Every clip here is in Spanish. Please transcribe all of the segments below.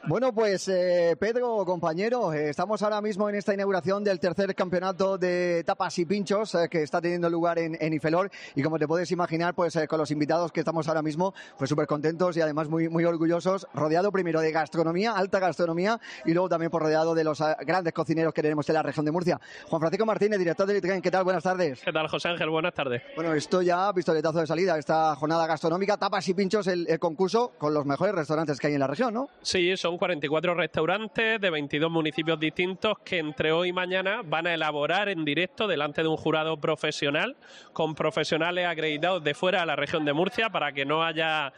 Bueno, pues Pedro, compañero, estamos ahora mismo en esta inauguración del tercer campeonato de tapas y pinchos que está teniendo lugar en Ifelor, y como te puedes imaginar, pues con los invitados que estamos ahora mismo, pues súper contentos y además muy orgullosos, rodeado primero de gastronomía, alta gastronomía, y luego también por rodeado de los grandes cocineros que tenemos en la región de Murcia. Juan Francisco Martínez, director de Litren, ¿qué tal? Buenas tardes. ¿Qué tal, José Ángel? Buenas tardes. Bueno, esto ya, pistoletazo de salida, esta jornada gastronómica, tapas y pinchos, el concurso con los mejores restaurantes que hay en la región, ¿no? Sí, son 44 restaurantes de 22 municipios distintos que entre hoy y mañana van a elaborar en directo delante de un jurado profesional, con profesionales acreditados de fuera de la región de Murcia, para que no haya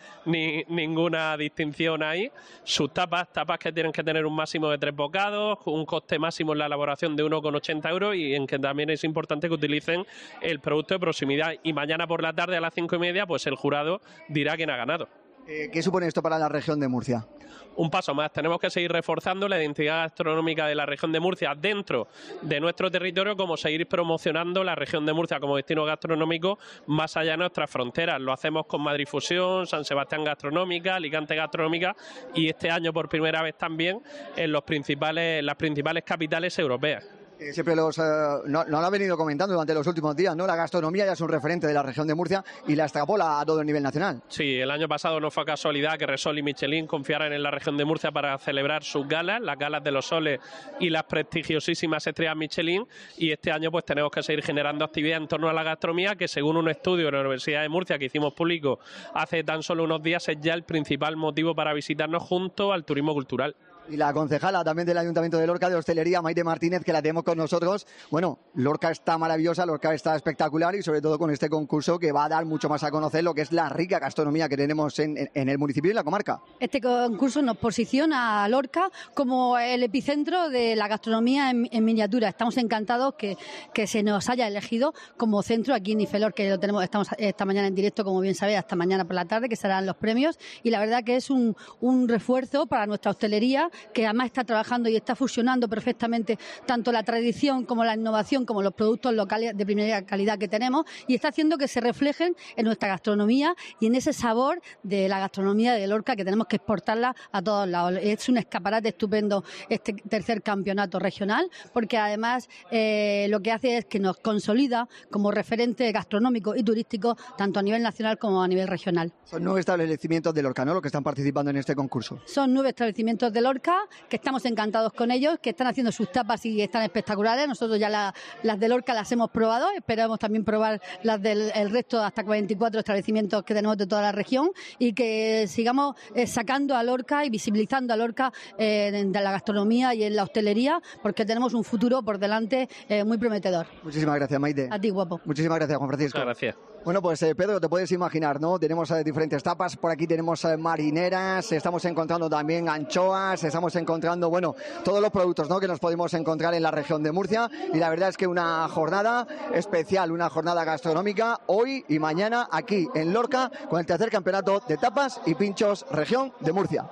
ninguna distinción ahí. Sus tapas que tienen que tener un máximo de 3 bocados, un coste máximo en la elaboración de 1,80 euros, y en que también es importante que utilicen el producto de proximidad. Y mañana por la tarde a las 5:30, pues el jurado dirá quién ha ganado. ¿Qué supone esto para la región de Murcia? Un paso más. Tenemos que seguir reforzando la identidad gastronómica de la región de Murcia dentro de nuestro territorio, como seguir promocionando la región de Murcia como destino gastronómico más allá de nuestras fronteras. Lo hacemos con Madrid Fusión, San Sebastián Gastronómica, Alicante Gastronómica, y este año por primera vez también en las principales capitales europeas. Siempre no lo ha venido comentando durante los últimos días, ¿no? La gastronomía ya es un referente de la región de Murcia y la extrapola a todo el nivel nacional. Sí, el año pasado no fue casualidad que Repsol y Michelin confiaran en la región de Murcia para celebrar sus galas, las galas de los soles y las prestigiosísimas estrellas Michelin, y este año pues tenemos que seguir generando actividad en torno a la gastronomía, que según un estudio de la Universidad de Murcia que hicimos público hace tan solo unos días es ya el principal motivo para visitarnos junto al turismo cultural. Y la concejala también del Ayuntamiento de Lorca de Hostelería, Maite Martínez, que la tenemos con nosotros. Bueno, Lorca está maravillosa, Lorca está espectacular, y sobre todo con este concurso que va a dar mucho más a conocer lo que es la rica gastronomía que tenemos en el municipio y la comarca. Este concurso nos posiciona a Lorca como el epicentro de la gastronomía en miniatura. Estamos encantados que se nos haya elegido como centro aquí en Ifelor, que estamos esta mañana en directo, como bien sabéis, hasta mañana por la tarde, que serán los premios, y la verdad que es un refuerzo para nuestra hostelería, que además está trabajando y está fusionando perfectamente tanto la tradición como la innovación, como los productos locales de primera calidad que tenemos, y está haciendo que se reflejen en nuestra gastronomía y en ese sabor de la gastronomía de Lorca, que tenemos que exportarla a todos lados. Es un escaparate estupendo este tercer campeonato regional, porque además lo que hace es que nos consolida como referente gastronómico y turístico tanto a nivel nacional como a nivel regional. Son 9 establecimientos de Lorca, ¿no?, los que están participando en este concurso. Son 9 establecimientos de Lorca, que estamos encantados con ellos, que están haciendo sus tapas y están espectaculares. Nosotros ya las de Lorca las hemos probado, esperamos también probar las del resto, hasta 44 establecimientos que tenemos de toda la región, y que sigamos sacando a Lorca y visibilizando a Lorca de la gastronomía y en la hostelería, porque tenemos un futuro por delante muy prometedor. Muchísimas gracias, Maite. A ti, guapo. Muchísimas gracias, Juan Francisco. Muchas gracias. Bueno, pues Pedro, te puedes imaginar, ¿no? Tenemos diferentes tapas, por aquí tenemos marineras, estamos encontrando también anchoas, estamos encontrando, bueno, todos los productos, ¿no?, que nos podemos encontrar en la región de Murcia, y la verdad es que una jornada especial, una jornada gastronómica hoy y mañana aquí en Lorca con el tercer campeonato de tapas y pinchos región de Murcia.